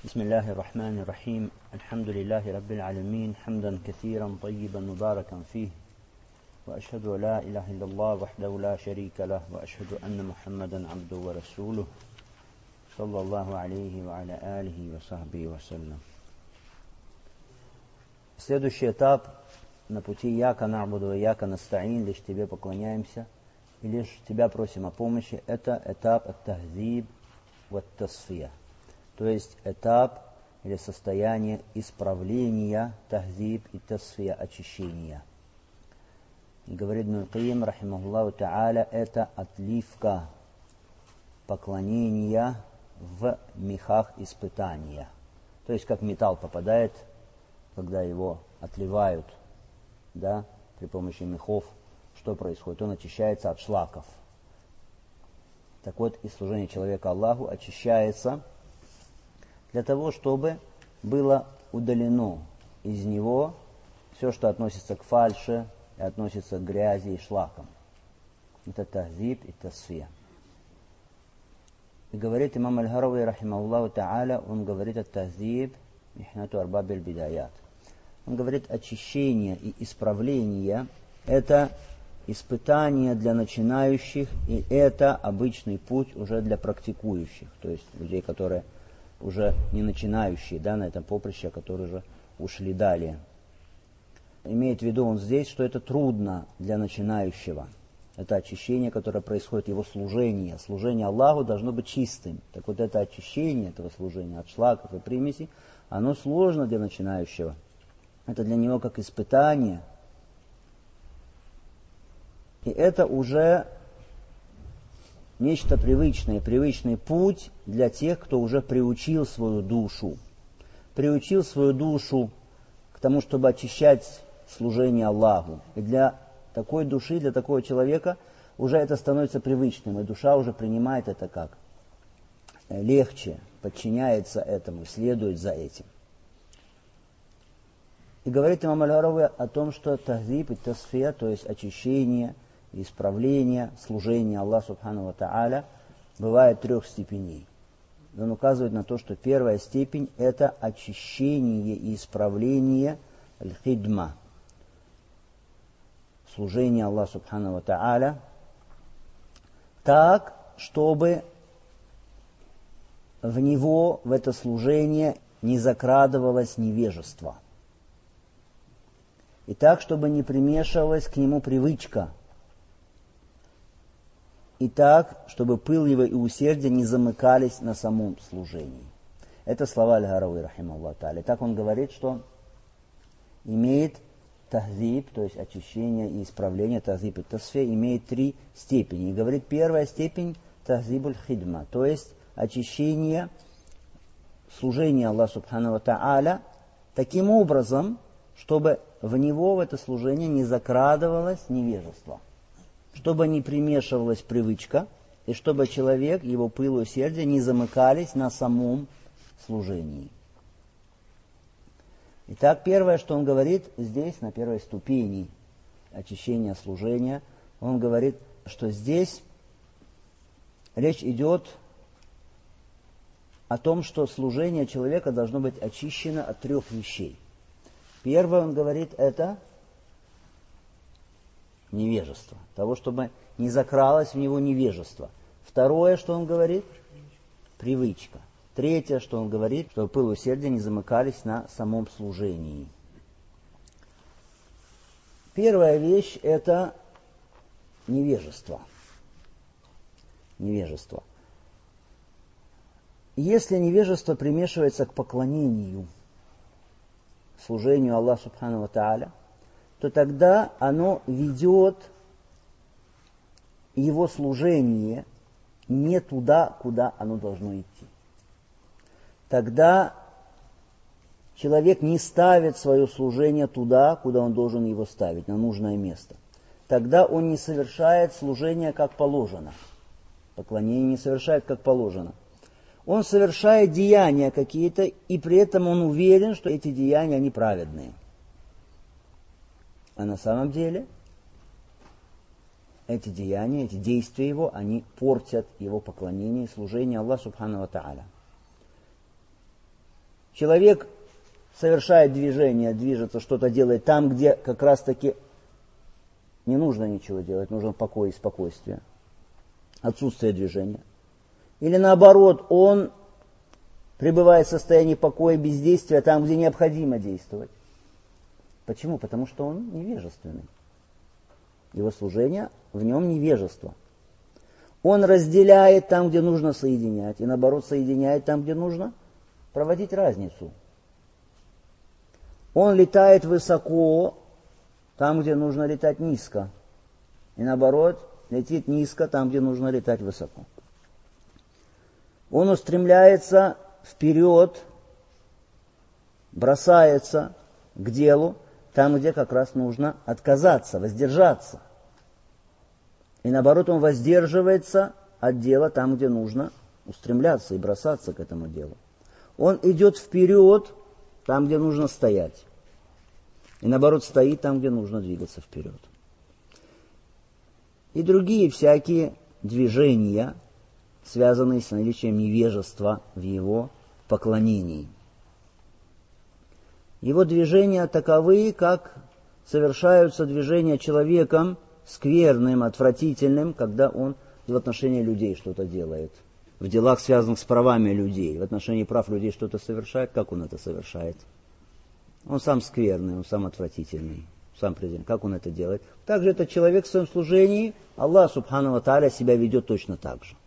بسم الله الرحمن الرحيم الحمد لله رب العالمين حمدا كثيرا طيبا مباركا فيه وأشهد أن لا إله إلا الله وحده لا شريك له وأشهد أن محمدا عبده ورسوله صلى الله عليه وعلى آله وصحبه وسلم. Следующий этап на пути «Яка набуду и яка настаин», лишь Тебе поклоняемся и лишь Тебя просим о помощи, это этап ат-тахзиб ват-тасфия, то есть этап или состояние исправления, тахзиб и тасфия, очищения. И говорит Ибн аль-Кайим, рахимахуллаху та'аля, это отливка поклонения в мехах испытания. То есть как металл попадает, когда его отливают, да, при помощи мехов, что происходит? Он очищается от шлаков. Так вот, и служение человека Аллаху очищается для того, чтобы было удалено из него все, что относится к фальше, и относится к грязи и шлакам. Это тахзиб и тасфия. И говорит имам Аль-Харави, рахимахуллаху та'аля, он говорит ат-тахзиб михнату арбаб аль-бидаят. Он говорит, очищение и исправление – это испытание для начинающих, и это обычный путь уже для практикующих, то есть людей, которые уже не начинающие, да, на этом поприще, которые уже ушли далее. Имеет в виду он здесь, что это трудно для начинающего. Это очищение, которое происходит, его служение. Служение Аллаху должно быть чистым. Так вот это очищение этого служения от шлаков и примесей, оно сложно для начинающего. Это для него как испытание. И это уже нечто привычное, привычный путь для тех, кто уже приучил свою душу. Приучил свою душу к тому, чтобы очищать служение Аллаху. И для такой души, для такого человека уже это становится привычным. И душа уже принимает это как легче, подчиняется этому, следует за этим. И говорит имам Аль-Харави о том, что тахзиб и тасфия, то есть очищение, исправление, служение Аллаху Субхану ва Та'аля, бывает 3 степеней. Он указывает на то, что первая степень – это очищение и исправление аль-хидма, служение Аллаху Субхану ва Та'аля, так, чтобы в него, в это служение, не закрадывалось невежество. И так, чтобы не примешивалась к нему привычка. И так, чтобы пыл его и усердие не замыкались на самом служении. Это слова Аль-Харави, рахимахуллаху та'аля. Так он говорит, что имеет тахзиб, то есть очищение и исправление, тахзиб и тасфия, имеет 3 степени. И говорит, первая степень тахзибуль хидма, то есть очищение служения Аллаху Субхану ва Та'аля таким образом, чтобы в него, в это служение, не закрадывалось невежество, чтобы не примешивалась привычка, и чтобы человек, его пыл и усердие не замыкались на самом служении. Итак, первое, что он говорит здесь, на первой ступени очищения служения, он говорит, что здесь речь идет о том, что служение человека должно быть очищено от 3 вещей. Первое, он говорит, это невежество, того, чтобы не закралось в него невежество. Второе, что он говорит, привычка. Третье, что он говорит, чтобы пыл и усердие не замыкались на самом служении. Первая вещь – это невежество. Невежество. Если невежество примешивается к поклонению, служению Аллаху Субхану ва Та'аля, то тогда оно ведет его служение не туда, куда оно должно идти. Тогда человек не ставит свое служение туда, куда он должен его ставить, на нужное место. Тогда он не совершает служение как положено. Поклонение не совершает как положено. Он совершает деяния какие-то, и при этом он уверен, что эти деяния, они праведные. А на самом деле эти деяния, эти действия его, они портят его поклонение и служение Аллаху Субхану ва Та'аля. Человек совершает движение, движется, что-то делает там, где как раз-таки не нужно ничего делать, нужен покой и спокойствие, отсутствие движения. Или наоборот, он пребывает в состоянии покоя и бездействия там, где необходимо действовать. Почему? Потому что он невежественный. Его служение в нем невежество. Он разделяет там, где нужно соединять, и наоборот соединяет там, где нужно проводить разницу. Он летает высоко там, где нужно летать низко, и наоборот летит низко там, где нужно летать высоко. Он устремляется вперед, бросается к делу там, где как раз нужно отказаться, воздержаться. И наоборот, он воздерживается от дела там, где нужно устремляться и бросаться к этому делу. Он идет вперед там, где нужно стоять. И наоборот, стоит там, где нужно двигаться вперед. И другие всякие движения, связанные с наличием невежества в его поклонении. Его движения таковы, как совершаются движения человеком скверным, отвратительным, когда он в отношении людей что-то делает. В делах, связанных с правами людей, в отношении прав людей что-то совершает, как он это совершает? Он сам скверный, он сам отвратительный, сам президент. Как он это делает? Также этот человек в своем служении, Аллах Субхану ва Тааля себя ведет точно так же.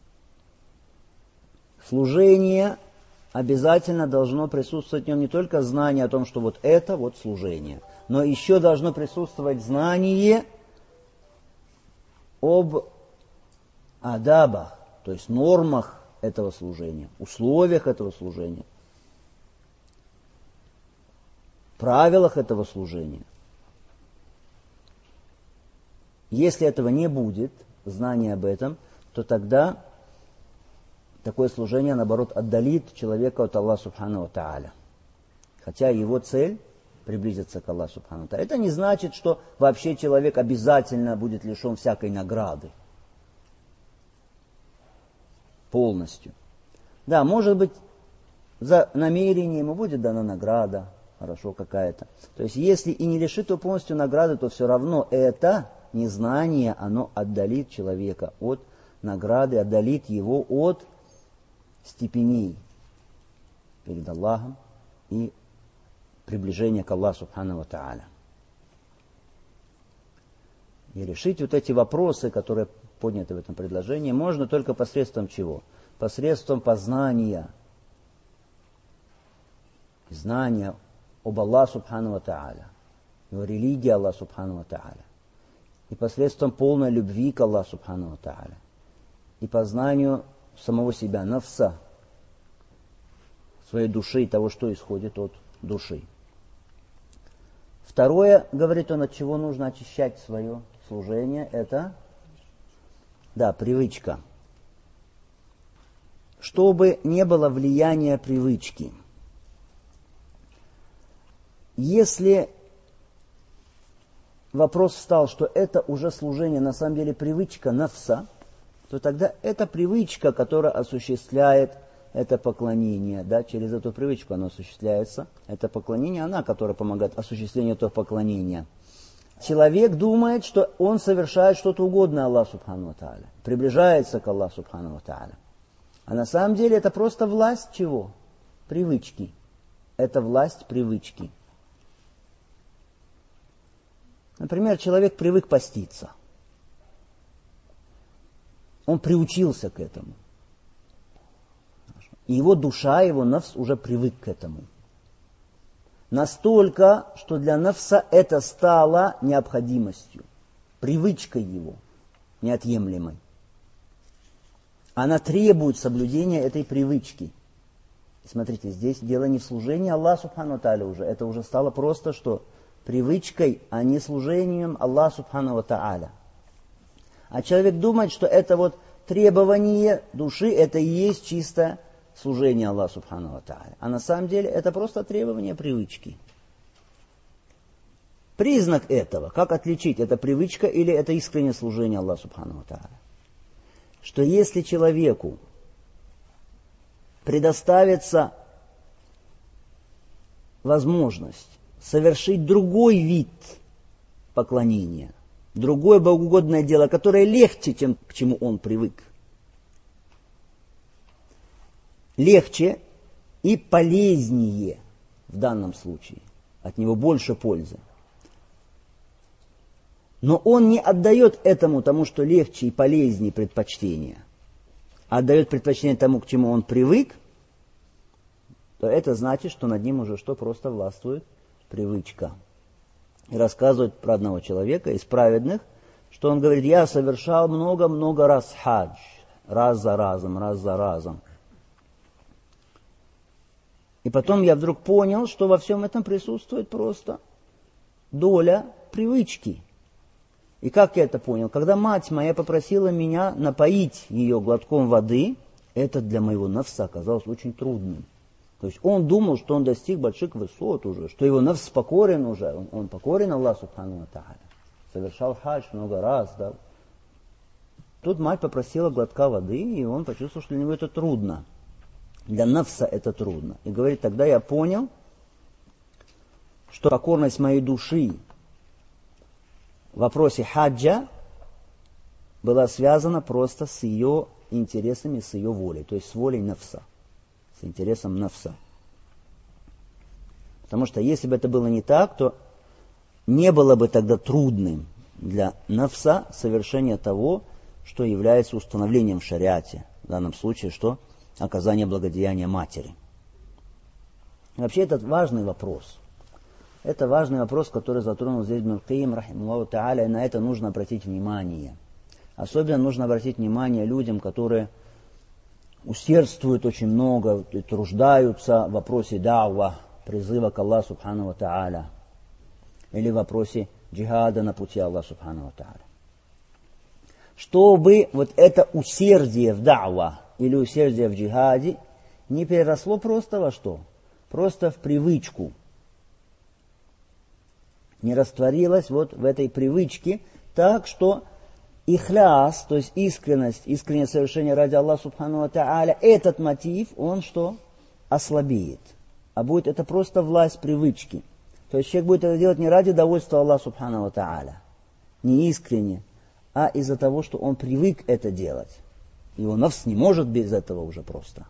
Служение обязательно должно присутствовать в нем не только знание о том, что вот это вот служение, но еще должно присутствовать знание об адабах, то есть нормах этого служения, условиях этого служения, правилах этого служения. Если этого не будет, знания об этом, то тогда такое служение, наоборот, отдалит человека от Аллаха Субхану ва Тааля. Хотя его цель приблизиться к Аллаху Субхану ва Тааля. Это не значит, что вообще человек обязательно будет лишен всякой награды. Полностью. Да, может быть, за намерение ему будет дана награда, хорошо какая-то. То есть, если и не лишит его полностью награды, то все равно это незнание, оно отдалит человека от награды, отдалит его от степеней перед Аллахом и приближения к Аллаху Субхану ва Тааля. И решить вот эти вопросы, которые подняты в этом предложении, можно только посредством чего? Посредством познания, знания об Аллахе Субхану ва Тааля, его религии Аллаха Субхану ва Тааля, и посредством полной любви к Аллаху Субхану ва Тааля, и познанию самого себя, нафса, своей души и того, что исходит от души. Второе, говорит он, от чего нужно очищать свое служение, это, да, привычка. Чтобы не было влияния привычки. Если вопрос встал, что это уже служение, на самом деле привычка нафса, то тогда эта привычка, которая осуществляет это поклонение, да, через эту привычку оно осуществляется, это поклонение, она, которая помогает осуществлению этого поклонения. Человек думает, что он совершает что-то угодное Аллаху Субхану ва Тааля, приближается к Аллаху Субхану ва Тааля. А на самом деле это просто власть чего? Привычки. Это власть привычки. Например, человек привык поститься. Он приучился к этому. И его душа, его нафс уже привык к этому. Настолько, что для нафса это стало необходимостью, привычкой его, неотъемлемой. Она требует соблюдения этой привычки. Смотрите, здесь дело не в служении Аллаху Субхану ва Тааля уже. Это уже стало просто что? Привычкой, а не служением Аллаху Субхану ва Тааля. А человек думает, что это вот требование души, это и есть чистое служение Аллаху Субхану ва Тааля. А на самом деле это просто требование привычки. Признак этого, как отличить, это привычка или это искреннее служение Аллаху Субхану ва Тааля? Что если человеку предоставится возможность совершить другой вид поклонения, другое богоугодное дело, которое легче, чем к чему он привык. Легче и полезнее в данном случае. От него больше пользы. Но он не отдает этому тому, что легче и полезнее, предпочтение, а отдает предпочтение тому, к чему он привык, то это значит, что над ним уже что? Просто властвует привычка. И рассказывает про одного человека из праведных, что он говорит: я совершал много-много раз хадж, раз за разом. И потом я вдруг понял, что во всем этом присутствует просто доля привычки. И как я это понял? Когда мать моя попросила меня напоить ее глотком воды, это для моего нафса оказалось очень трудным. То есть он думал, что он достиг больших высот уже, что его нафс покорен уже, он покорен Аллаху Субхану ва Тааля. Совершал хадж много раз, да. Тут мать попросила глотка воды, и он почувствовал, что для него это трудно. Для нафса это трудно. И говорит: тогда я понял, что покорность моей души в вопросе хаджа была связана просто с ее интересами, с ее волей, то есть с волей нафса, с интересом нафса. Потому что если бы это было не так, то не было бы тогда трудным для нафса совершение того, что является установлением в шариате. В данном случае, что? Оказание благодеяния матери. Вообще, это важный вопрос. Это важный вопрос, который затронул здесь Ибн Аль-Каим, рахимахуллаху тааля, и на это нужно обратить внимание. Особенно нужно обратить внимание людям, которые усердствуют очень много, труждаются в вопросе дa'ва, призыва к Аллаху Субхану ва Тааля, или в вопросе джихада на пути Аллаха Субхану ва Тааля. Чтобы вот это усердие в дa'ва или усердие в джихаде не переросло просто во что? Просто в привычку. Не растворилось вот в этой привычке так, что ихляс, то есть искреннее совершение ради Аллаха Субхану ва Тааля, этот мотив, он что? Ослабеет. А будет это просто власть привычки. То есть человек будет это делать не ради довольства Аллаха Субхану ва Тааля, не искренне, а из-за того, что он привык это делать. Его нафс не может без этого уже просто.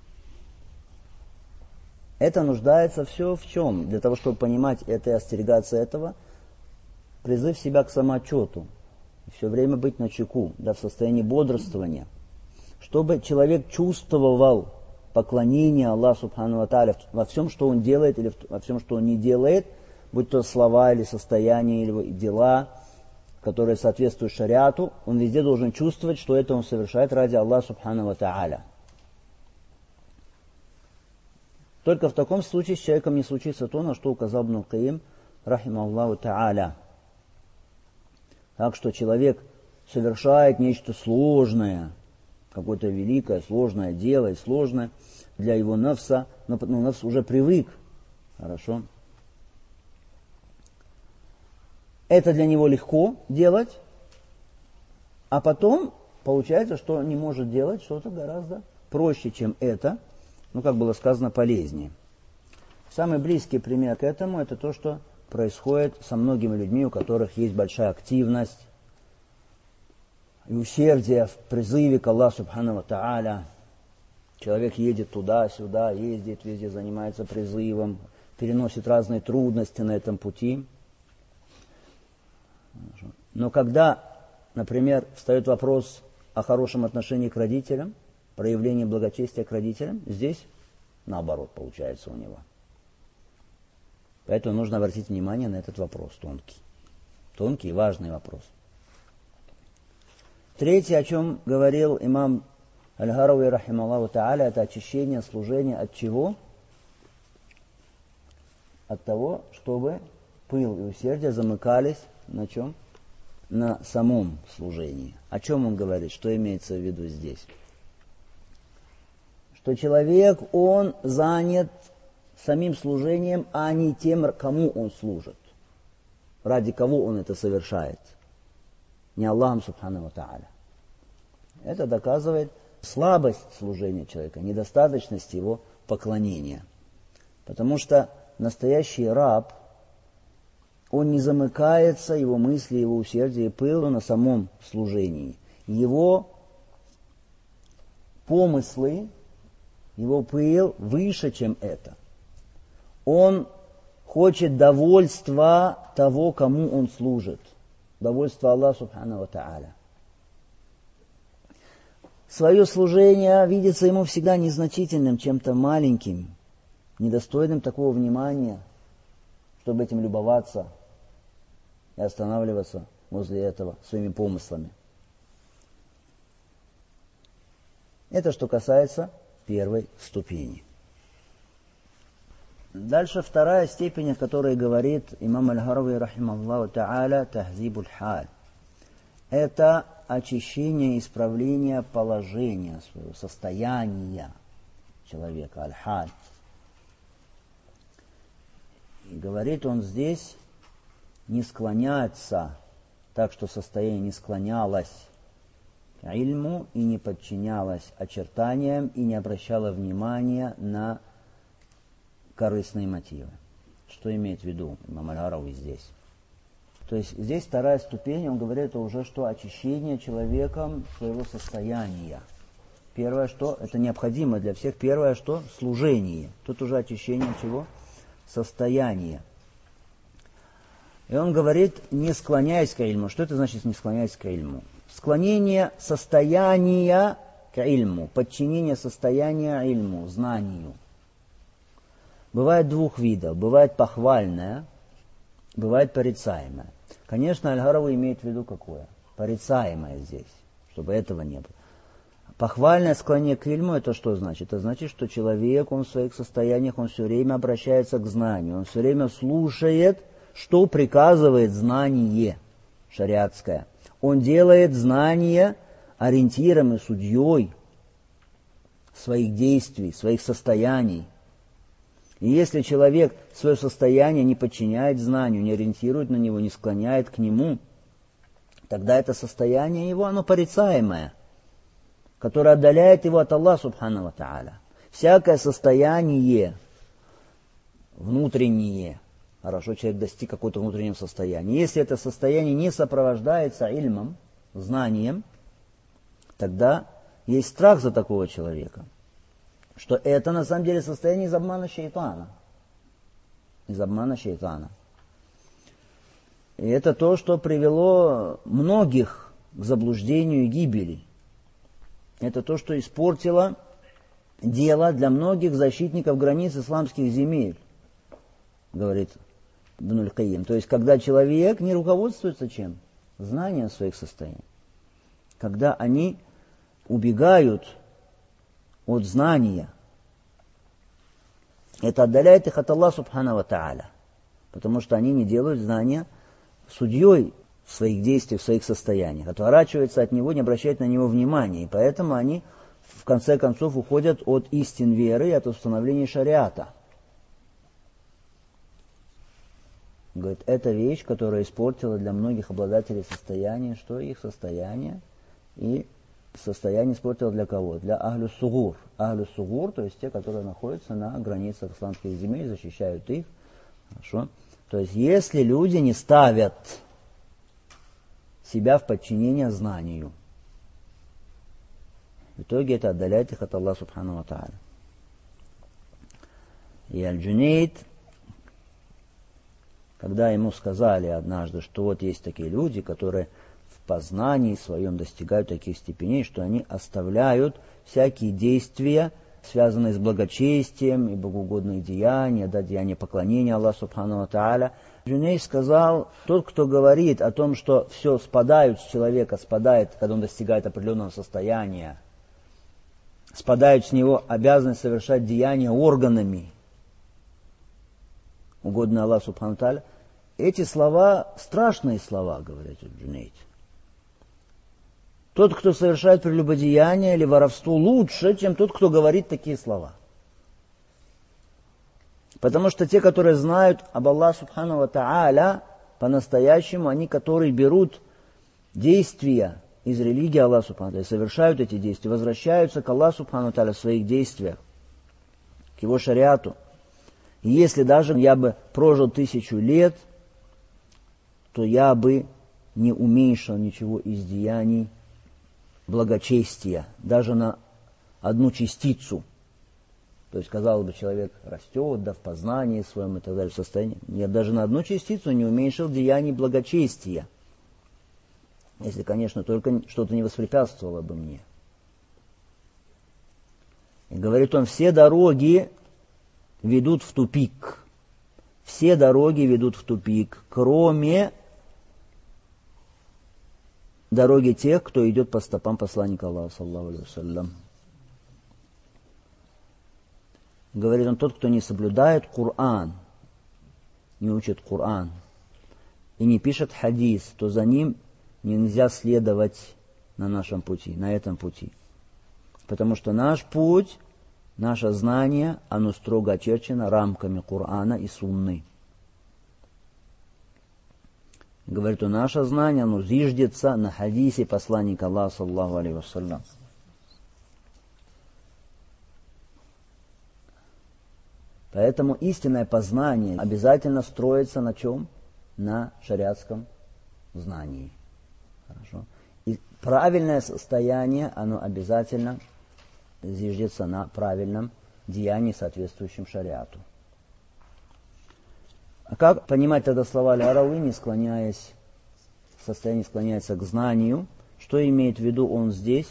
Это нуждается все в чем? Для того, чтобы понимать это и остерегаться этого, призыв себя к самоотчету. Все время быть начеку, да, в состоянии бодрствования. Чтобы человек чувствовал поклонение Аллаху Субхану ва Тааля во всем, что он делает, или во всем, что он не делает, будь то слова, или состояние, или дела, которые соответствуют шариату, он везде должен чувствовать, что это он совершает ради Аллаха Субхану ва Тааля. Только в таком случае с человеком не случится то, на что указал Ибн Аль-Каим, рахимахуллаху тааля. Так что человек совершает нечто сложное, какое-то великое, сложное дело, и сложное для его нафса, но нафс уже привык. Хорошо. Это для него легко делать, а потом получается, что не может делать что-то гораздо проще, чем это. Как было сказано, полезнее. Самый близкий пример к этому, это то, что происходит со многими людьми, у которых есть большая активность и усердие в призыве к Аллаху Субхану ва Тааля. Человек едет туда-сюда, ездит, везде занимается призывом, переносит разные трудности на этом пути. Но когда, например, встает вопрос о хорошем отношении к родителям, проявление благочестия к родителям, здесь наоборот получается у него. Поэтому нужно обратить внимание на этот вопрос тонкий. Тонкий и важный вопрос. Третье, о чем говорил имам Аль-Гарауи, рахимахуллаху тааля, это очищение служения от чего? От того, чтобы пыл и усердие замыкались на чем? На самом служении. О чем он говорит? Что имеется в виду здесь? Что человек, он занят самим служением, а не тем, кому он служит. Ради кого он это совершает. Не Аллахом Субхану ва Тааля. Это доказывает слабость служения человека, недостаточность его поклонения. Потому что настоящий раб, он не замыкается, его мысли, его усердие и пыл на самом служении. Его помыслы, его пыл выше, чем это. Он хочет довольства того, кому он служит. Довольства Аллаха Субхану ва Тааля. Свое служение видится ему всегда незначительным, чем-то маленьким, недостойным такого внимания, чтобы этим любоваться и останавливаться возле этого своими помыслами. Это что касается первой ступени. Дальше вторая степень, о которой говорит имам Аль-Харави, рахимахуллаху та'аля, тахзибуль халь. Это очищение и исправление положения своего, состояния человека, аль-халь. И говорит он здесь не склоняться, так что состояние не склонялось к ильму и не подчинялось очертаниям и не обращало внимания на корыстные мотивы. Что имеет в виду имам Аль-Харави здесь? То есть здесь вторая ступень, он говорит, это уже что? Очищение человеком своего состояния. Первое, что? Это необходимо для всех. Первое, что? Служение. Тут уже очищение чего? Состояния. И он говорит, не склоняясь к ильму. Что это значит, не склоняясь к ильму? Склонение состояния к ильму, подчинение состояния ильму, знанию. Бывает двух видов. Бывает похвальное, бывает порицаемое. Конечно, Аль-Харави имеет в виду какое? Порицаемое здесь, чтобы этого не было. Похвальное склонение к ильму, это что значит? Это значит, что человек, он в своих состояниях, он все время обращается к знанию, он все время слушает, что приказывает знание шариатское. Он делает знание ориентиром и судьей своих действий, своих состояний. И если человек свое состояние не подчиняет знанию, не ориентирует на него, не склоняет к нему, тогда это состояние его, оно порицаемое, которое отдаляет его от Аллаха Субхану ва Тааля. Всякое состояние внутреннее, хорошо, человек достиг какого-то внутреннего состояния. Если это состояние не сопровождается ильмом, знанием, тогда есть страх за такого человека. Что это на самом деле состояние из обмана шейтана. Из обмана шейтана. И это то, что привело многих к заблуждению и гибели. Это то, что испортило дело для многих защитников границ исламских земель, говорит Ибн Аль-Кайим. То есть, когда человек не руководствуется чем? Знанием своих состояний. Когда они убегают от знания. Это отдаляет их от Аллаха Субхану ва Тааля. Потому что они не делают знания судьей в своих действиях, в своих состояниях. Отворачиваются от него, не обращают на него внимания. И поэтому они в конце концов уходят от истин веры и от установления шариата. Говорит, это вещь, которая испортила для многих обладателей состояния, что их состояние и состояние испортило для кого? Для ахлю сугур. Ахлю сугур, то есть те, которые находятся на границах исламских земель, защищают их. Хорошо? То есть если люди не ставят себя в подчинение знанию, в итоге это отдаляет их от Аллаха Субхану ва Тааля. И Аль-Джунейд, когда ему сказали однажды, что вот есть такие люди, которые в познании своем достигают таких степеней, что они оставляют всякие действия, связанные с благочестием и богоугодные деяния, деяния поклонения Аллаху Субхану ва Тааля. Джунейд сказал, тот, кто говорит о том, что все спадает с человека, спадает, когда он достигает определенного состояния, спадает с него обязанность совершать деяния органами, угодные Аллаху Субхану ва Тааля. Эти слова страшные слова, говорит Джунейд. Тот, кто совершает прелюбодеяние или воровство, лучше, чем тот, кто говорит такие слова. Потому что те, которые знают об Аллахе Субхану ва Тааля по-настоящему, они, которые берут действия из религии Аллаха Субхану ва Тааля, совершают эти действия, возвращаются к Аллаху Субхану ва Тааля в своих действиях, к его шариату. И если даже я бы прожил 1000 лет, то я бы не уменьшил ничего из деяний благочестия, даже на одну частицу. То есть, казалось бы, человек растет, да, в познании своем и так далее, в состоянии. Я даже на одну частицу не уменьшил деяний благочестия. Если, конечно, только что-то не воспрепятствовало бы мне. И говорит он, все дороги ведут в тупик. Все дороги ведут в тупик, кроме дороги тех, кто идет по стопам посланника Аллаха, саллаллаху алейхи вассалям. Говорит он, тот, кто не соблюдает Коран, не учит Коран и не пишет хадис, то за ним нельзя следовать на нашем пути, на этом пути. Потому что наш путь, наше знание, оно строго очерчено рамками Корана и Сунны. Говорит он, наше знание, оно зиждется на хадисе посланника Аллаха, саллаллаху алейхи вассалям. Поэтому истинное познание обязательно строится на чем? На шариатском знании. Хорошо. И правильное состояние, оно обязательно зиждется на правильном деянии, соответствующем шариату. А как понимать тогда слова Аль-Гарауи, не склоняясь, в состоянии склоняется к знанию? Что имеет в виду он здесь?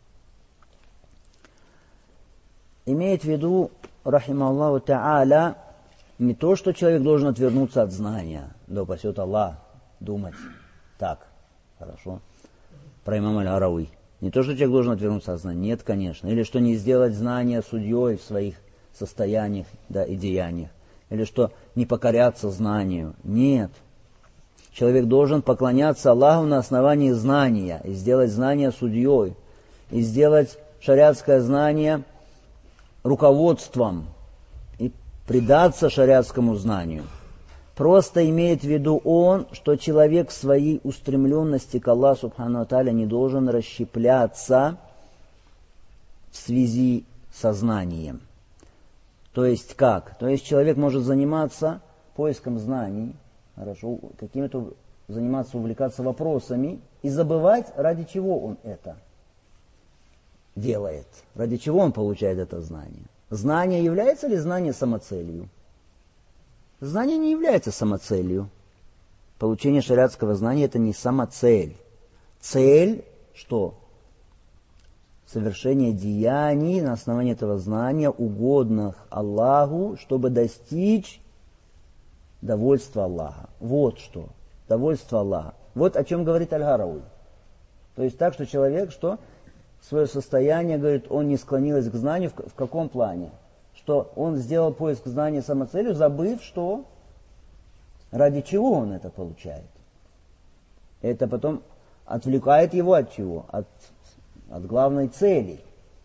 Имеет в виду, рахималлаху та'аля, не то, что человек должен отвернуться от знания, да упасет Аллах, думать так, хорошо, про имама Аль-Гарауи. Не то, что человек должен отвернуться от знания, нет, конечно. Или что не сделать знания судьей в своих состояниях, да, и деяниях. Или что не покоряться знанию. Нет. Человек должен поклоняться Аллаху на основании знания, и сделать знание судьей, и сделать шариатское знание руководством, и предаться шариатскому знанию. Просто имеет в виду он, что человек в своей устремленности к Аллаху субхану ва тааля не должен расщепляться в связи со знанием. То есть как? То есть человек может заниматься поиском знаний, хорошо, какими-то заниматься, увлекаться вопросами и забывать, ради чего он это делает, ради чего он получает это знание. Знание является ли знание самоцелью? Знание не является самоцелью. Получение шариатского знания – это не самоцель. Цель – что? Совершение деяний на основании этого знания, угодных Аллаху, чтобы достичь довольства Аллаха. Вот что. Довольство Аллаха. Вот о чем говорит Аль-Гарауи. То есть так, что человек, что свое состояние, говорит, он не склонился к знанию в каком плане? Что он сделал поиск знания самоцелью, забыв, что ради чего он это получает. Это потом отвлекает его от чего? От главной цели.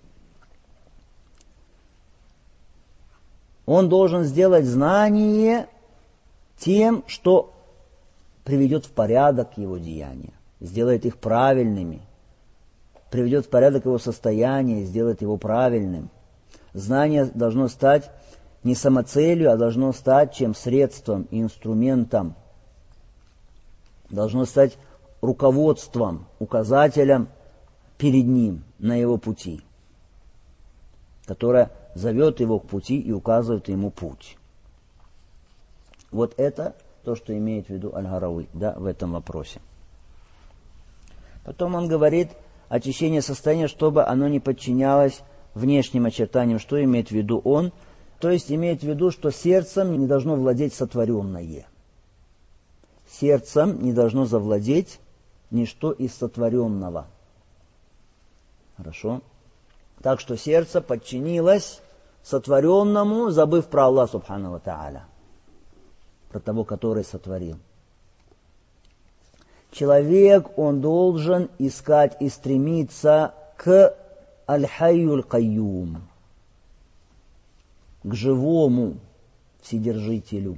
Он должен сделать знание тем, что приведет в порядок его деяния, сделает их правильными, приведет в порядок его состояние, сделает его правильным. Знание должно стать не самоцелью, а должно стать чем средством, инструментом. Должно стать руководством, указателем перед ним на его пути, которое зовет его к пути и указывает ему путь. Вот это то, что имеет в виду Аль-Гарауи, да, в этом вопросе. Потом он говорит очищение состояния, чтобы оно не подчинялось внешним очертаниям. Что имеет в виду он? То есть имеет в виду, что сердцем не должно владеть сотворенное. Сердцем не должно завладеть ничто из сотворенного. Хорошо? Так что сердце подчинилось сотворенному, забыв про Аллаха субхану ва тааля, про того, который сотворил. Человек, он должен искать и стремиться к Аль-Хайюль Кайюм, к живому Вседержителю.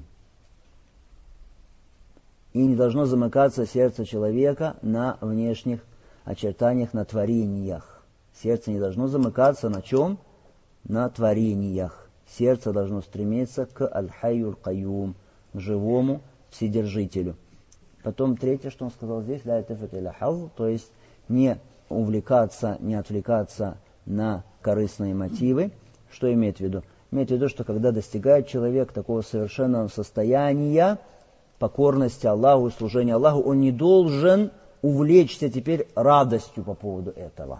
И не должно замыкаться сердце человека на внешних очертаниях, на творениях. Сердце не должно замыкаться на чем? На творениях. сердце должно стремиться к аль-хайюль кайюм, к живому вседержителю. Потом третье, что он сказал здесь, ля тафат иля хазз, то есть не увлекаться, не отвлекаться на корыстные мотивы. Что имеет в виду? Имеет в виду, что когда достигает человек такого совершенного состояния покорности Аллаху и служения Аллаху, он не должен увлечься теперь радостью по поводу этого.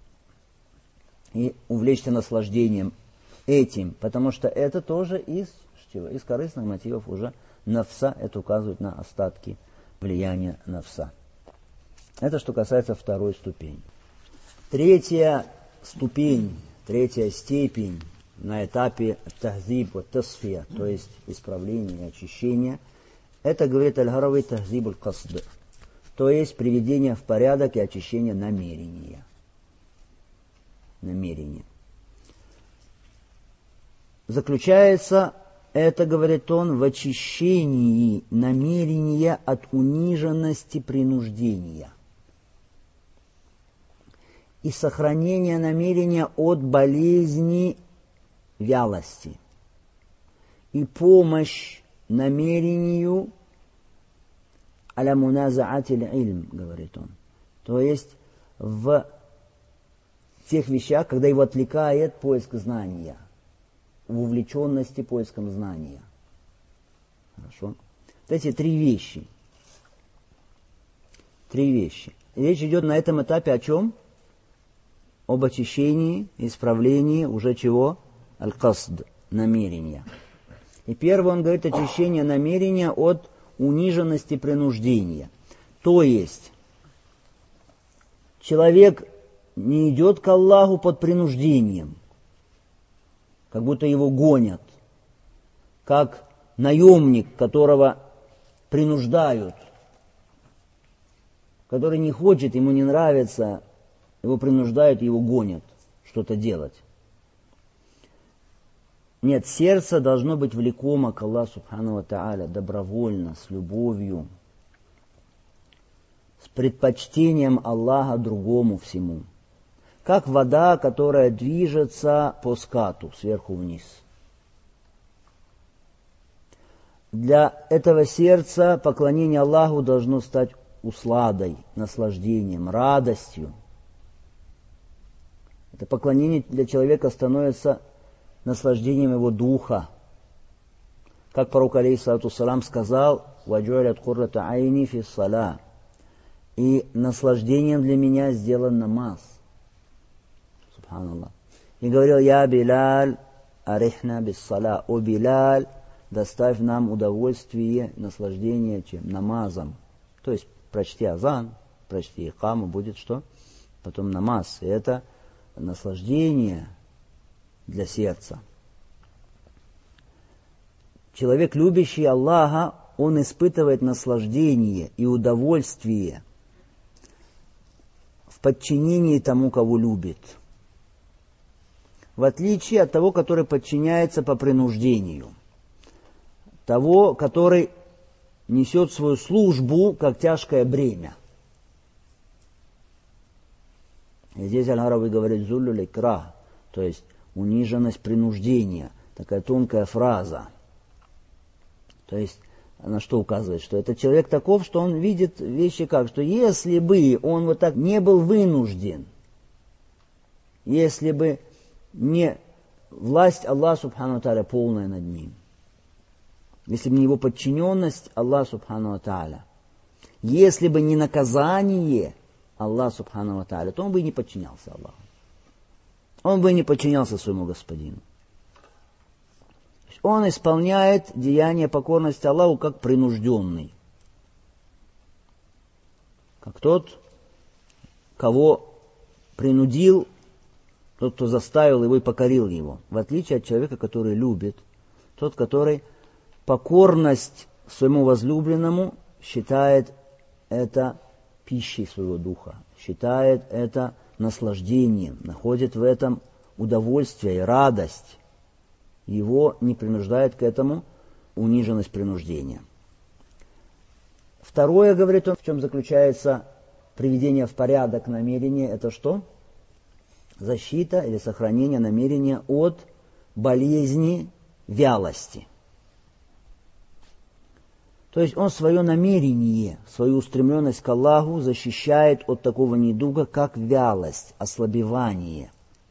И увлечься наслаждением этим, потому что это тоже из чего? Из корыстных мотивов уже нафса, это указывает на остатки влияния нафса. Это что касается второй ступени. Третья ступень, третья степень на этапе тахзиб, тасфия, то есть исправления и очищения, это, говорит Аль-Харави, тахзиб аль-касд, то есть приведение в порядок и очищение намерения. Намерение. Заключается это, говорит он, в очищении намерения от униженности принуждения и сохранение намерения от болезни вялости и помощь намерению аля муназаатиль ильм, говорит он. То есть в тех вещах, когда его отвлекает поиск знания, в увлеченности поиском знания. Хорошо? Вот эти три вещи. Три вещи. Речь идет на этом этапе о чем? Об очищении, исправлении уже чего? Аль-касд, намерения. И первое он говорит очищение намерения от униженности принуждения. То есть человек не идет к Аллаху под принуждением, как будто его гонят, как наемник, которого принуждают, который не хочет, ему не нравится, его принуждают, его гонят что-то делать. Нет, сердце должно быть влекомо к Аллаху Субхану ва Тааля, добровольно, с любовью, с предпочтением Аллаха другому всему. Как вода, которая движется по скату, сверху вниз. Для этого сердца поклонение Аллаху должно стать усладой, наслаждением, радостью. Это поклонение для человека становится наслаждением его духа. Как пророк алейхиссалату вассалам сказал: «Ваджуалят куррата айни фи ссаля». И наслаждением для меня сделан намаз. Субханаллах. И говорил: «Я Билаль, арихна бис ссаля». О Билаль, доставь нам удовольствие, наслаждение чем? Намазом. То есть прочти азан, прочти икаму, будет что? Потом намаз. И это наслаждение для сердца. Человек, любящий Аллаха, он испытывает наслаждение и удовольствие в подчинении тому, кого любит. В отличие от того, который подчиняется по принуждению. Того, который несет свою службу как тяжкое бремя. И здесь Аль-Харави говорит «зуллю ликрах», то есть униженность принуждения. Такая тонкая фраза. То есть на что указывает? Что этот человек таков, что он видит вещи как, что если бы он вот так не был вынужден, если бы не власть Аллаха Субхану ва Тааля полная над ним, если бы не его подчиненность Аллаху Субхану ва Тааля, если бы не наказание Аллаха Субхану ва Тааля, то он бы и не подчинялся Аллаху. Он бы и не подчинялся своему господину. Он исполняет деяние покорности Аллаху как принужденный. Как тот, кого принудил, тот, кто заставил его и покорил его. В отличие от человека, который любит, тот, который покорность своему возлюбленному считает это пищей своего духа, считает это наслаждением, находит в этом удовольствие и радость. Его не принуждает к этому униженность принуждения. Второе, говорит он, в чем заключается приведение в порядок намерения, это что? Защита или сохранение намерения от болезни вялости. То есть он свое намерение, свою устремленность к Аллаху защищает от такого недуга, как вялость, ослабевание.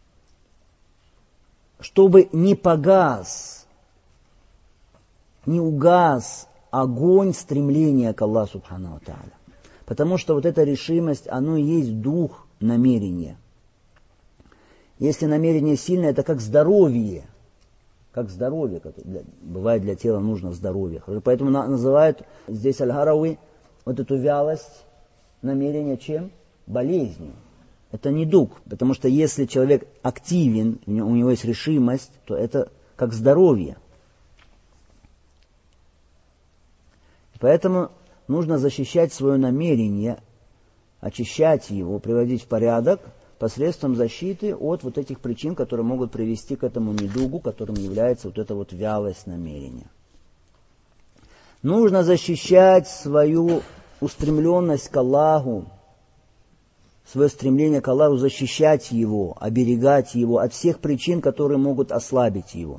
Чтобы не погас, не угас огонь стремления к Аллаху Субхану ва Тааля. Потому что вот эта решимость, оно и есть дух намерения. Если намерение сильное, это как здоровье. Как здоровье. Бывает для тела нужно здоровье. Поэтому называют здесь Аль-Гарауи вот эту вялость намерения чем? Болезнью. Это недуг. Потому что если человек активен, у него есть решимость, то это как здоровье. Поэтому нужно защищать свое намерение, очищать его, приводить в порядок посредством защиты от вот этих причин, которые могут привести к этому недугу, которым является вот эта вот вялость намерения. Нужно защищать свою устремленность к Аллаху, свое стремление к Аллаху, защищать его, оберегать его от всех причин, которые могут ослабить его.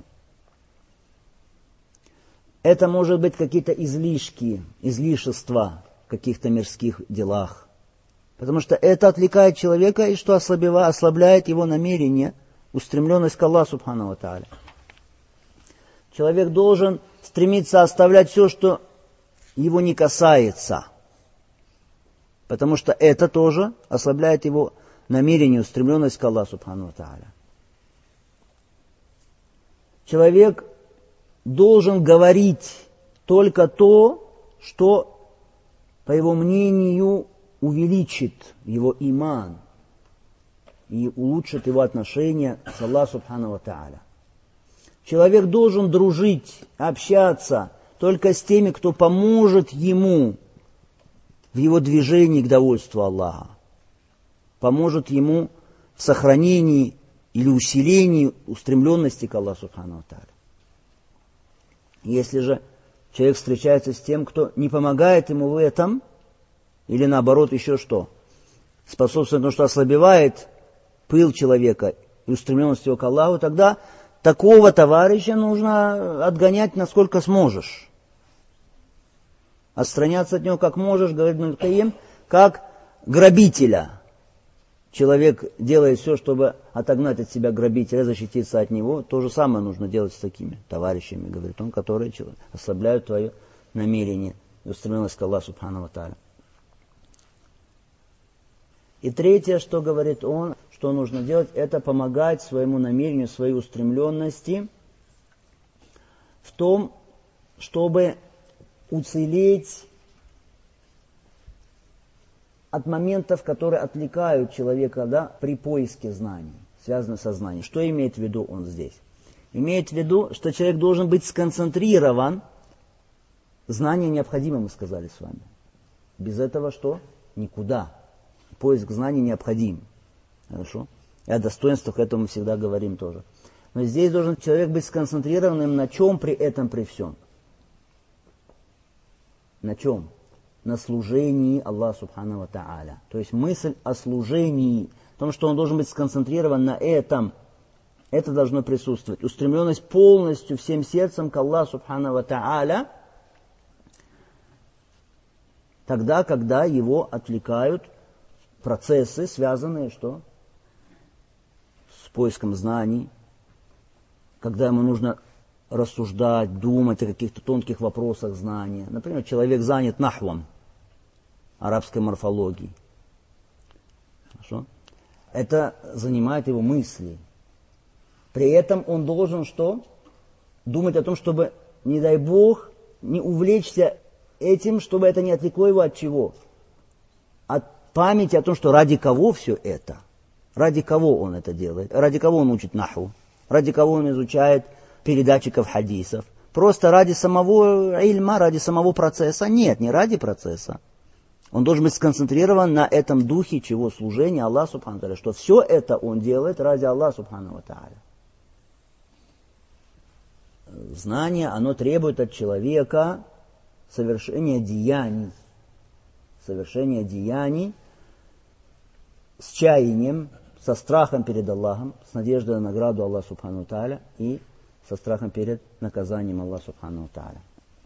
Это может быть какие-то излишки, излишества в каких-то мирских делах. Потому что это отвлекает человека и что ослабляет его намерение, устремленность к Аллаху Субхану ва Тааля. Человек должен стремиться оставлять все, что его не касается. Потому что это тоже ослабляет его намерение, устремленность к Аллаху Субхану ва Тааля. Человек должен говорить только то, что, по его мнению, увеличит его иман и улучшит его отношения с Аллахом Субхану ва Тааля. Человек должен дружить, общаться только с теми, кто поможет ему в его движении к довольству Аллаха, поможет ему в сохранении или усилении устремленности к Аллаху Субхану ва Тааля. Если же человек встречается с тем, кто не помогает ему в этом, или наоборот еще что, способствует тому, что ослабевает пыл человека и устремленность его к Аллаху, тогда такого товарища нужно отгонять насколько сможешь. Отстраняться от него как можешь, говорит Ибн Аль-Кайим, как грабителя. Человек делает все, чтобы отогнать от себя грабителя, защититься от него. То же самое нужно делать с такими товарищами, говорит он, которые ослабляют твое намерение и устремленность к Аллаху Субхану ва Тааля. И третье, что говорит он, что нужно делать, это помогать своему намерению, своей устремленности в том, чтобы уцелеть от моментов, которые отвлекают человека, при поиске знаний, связанных со знанием. Что имеет в виду он здесь? Имеет в виду, что человек должен быть сконцентрирован. Знание необходимо, мы сказали с вами. Без этого что? Никуда. Поиск знаний необходим. Хорошо? И о достоинствах этого мы всегда говорим тоже. Но здесь должен человек быть сконцентрированным на чем при этом, при всем? На чем? На служении Аллаху Субхану ва Тааля. То есть мысль о служении, о том, что он должен быть сконцентрирован на этом, это должно присутствовать. Устремленность полностью всем сердцем к Аллаху Субхану ва Тааля, тогда, когда его отвлекают процессы, связанные что? С поиском знаний, когда ему нужно рассуждать, думать о каких-то тонких вопросах знания. Например, человек занят нахвом, арабской морфологией. Хорошо? Это занимает его мысли. При этом он должен что? Думать о том, чтобы, не дай Бог, не увлечься этим, чтобы это не отвлекло его от чего? От памяти о том, что ради кого все это? Ради кого он это делает? Ради кого он учит наху? Ради кого он изучает передатчиков хадисов? Просто ради самого ильма, ради самого процесса? Нет, не ради процесса. Он должен быть сконцентрирован на этом духе чего? Служения Аллаху Субхану ва Тааля. Что все это он делает ради Аллаха Субхану ва Тааля. Знание, оно требует от человека совершения деяний. Совершения деяний с чаянием, со страхом перед Аллахом, с надеждой на награду Аллаха Субхану ва Тааля и со страхом перед наказанием Аллаха Субхану Тааля.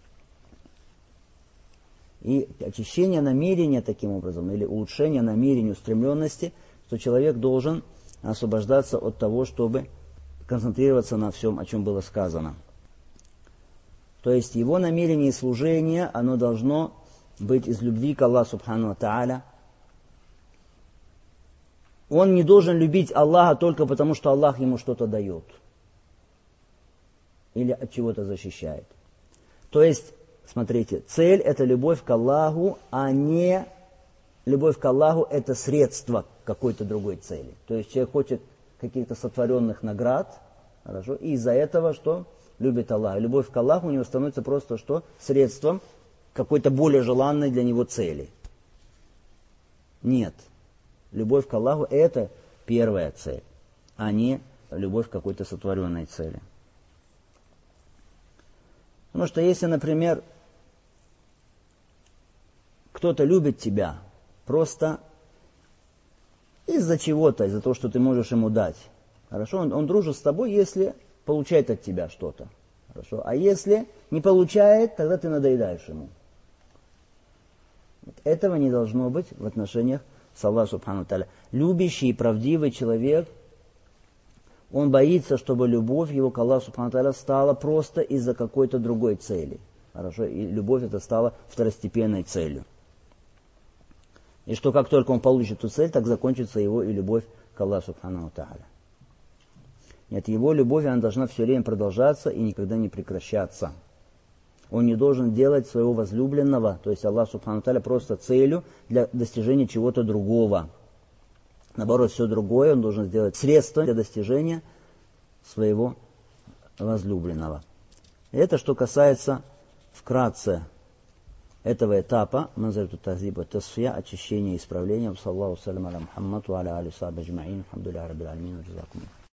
И очищение намерения таким образом, или улучшение намерения, устремленности, что человек должен освобождаться от того, чтобы концентрироваться на всем, о чем было сказано. То есть его намерение и служение, оно должно быть из любви к Аллаху Субхану Тааля. Он не должен любить Аллаха только потому, что Аллах ему что-то дает. Или от чего-то защищает. То есть, смотрите, цель это любовь к Аллаху, а не любовь к Аллаху это средство к какой-то другой цели. То есть человек хочет каких-то сотворенных наград, хорошо, и из-за этого что? Любит Аллаха. Любовь к Аллаху у него становится просто что? Средством какой-то более желанной для него цели. Нет. Любовь к Аллаху это первая цель, а не любовь к какой-то сотворенной цели. Потому что если, например, кто-то любит тебя просто из-за чего-то, из-за того, что ты можешь ему дать, хорошо, он дружит с тобой, если получает от тебя что-то, хорошо, а если не получает, тогда ты надоедаешь ему. Этого не должно быть в отношениях с Аллахом Субхану Тааля. Любящий и правдивый человек, он боится, чтобы любовь его к Аллаху Субхану Тааля стала просто из-за какой-то другой цели. Хорошо? И любовь эта стала второстепенной целью. И что как только он получит эту цель, так закончится его и любовь к Аллаху Субхану Тааля. Нет, его любовь, она должна все время продолжаться и никогда не прекращаться. Он не должен делать своего возлюбленного, то есть Аллах Субхану Тааля, просто целью для достижения чего-то другого. Наоборот, все другое он должен сделать средством для достижения своего возлюбленного. И это что касается вкратце этого этапа Манзилату Тахзиб ва Тасфия, очищения и исправления. Саллаллаху салям аля Мухаммад ва аля али сахби аджмаин. Алхамдулиллахи раббил аламин.